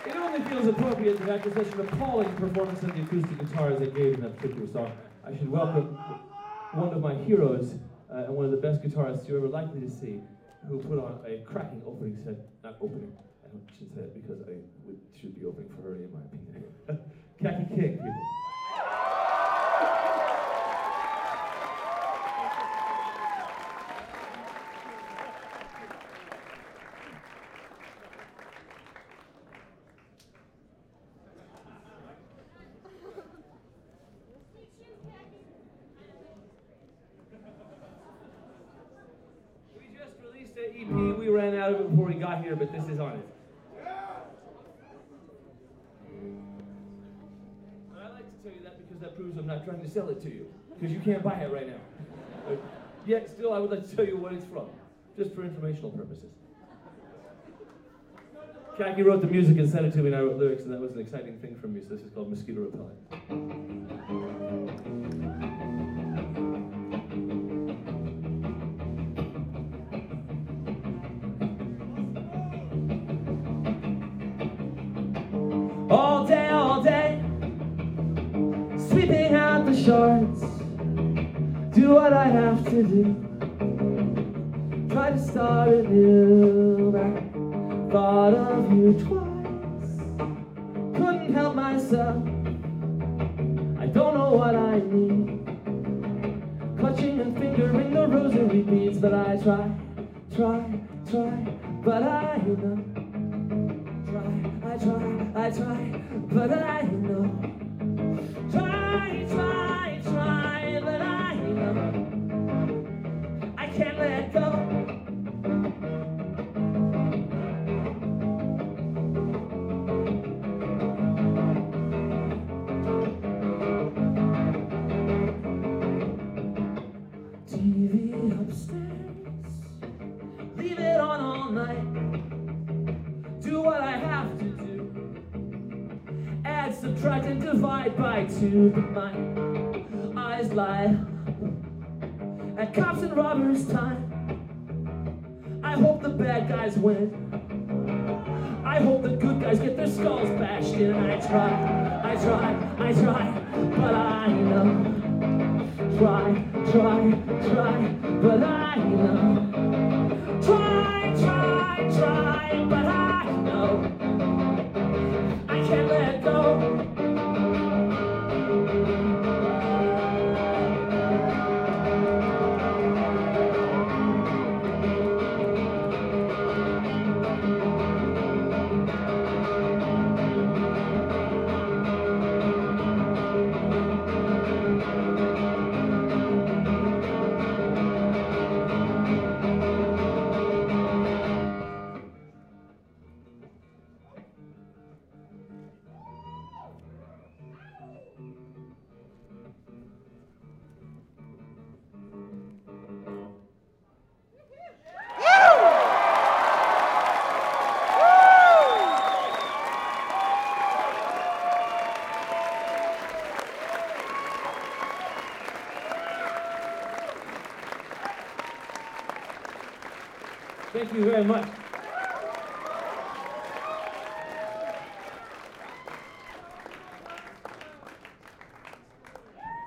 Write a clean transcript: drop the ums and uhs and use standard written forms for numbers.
It only feels appropriate that after such an appalling performance of the acoustic guitar as I gave in that particular song, I should welcome one of my heroes and one of the best guitarists you're ever likely to see, who put on a cracking opening set. Not opening, I should say it because should be opening for her in my opinion. Kaki King, people. EP, we ran out of it before we got here, but this is on it. And I like to tell you that because that proves I'm not trying to sell it to you, because you can't buy it right now. But yet, still, I would like to tell you what it's from, just for informational purposes. Kaki wrote the music and sent it to me, and I wrote lyrics, and that was an exciting thing for me, so this is called Mosquito Repellent. All day, sweeping out the shorts, do what I have to do, try to start anew, I thought of you twice, couldn't help myself, I don't know what I need, clutching and fingering the rosary beads, but I try, but I know. I try, but I know. Try, but I know. I can't let go. TV upstairs, leave it on all night. Do what I have to do. Add, subtract, and divide by 2, but my eyes lie at cops and robbers' time. I hope the bad guys win. I hope the good guys get their skulls bashed in. I try, but I know. Try, but I know. Try, but I know. I can't let go. Thank you very much.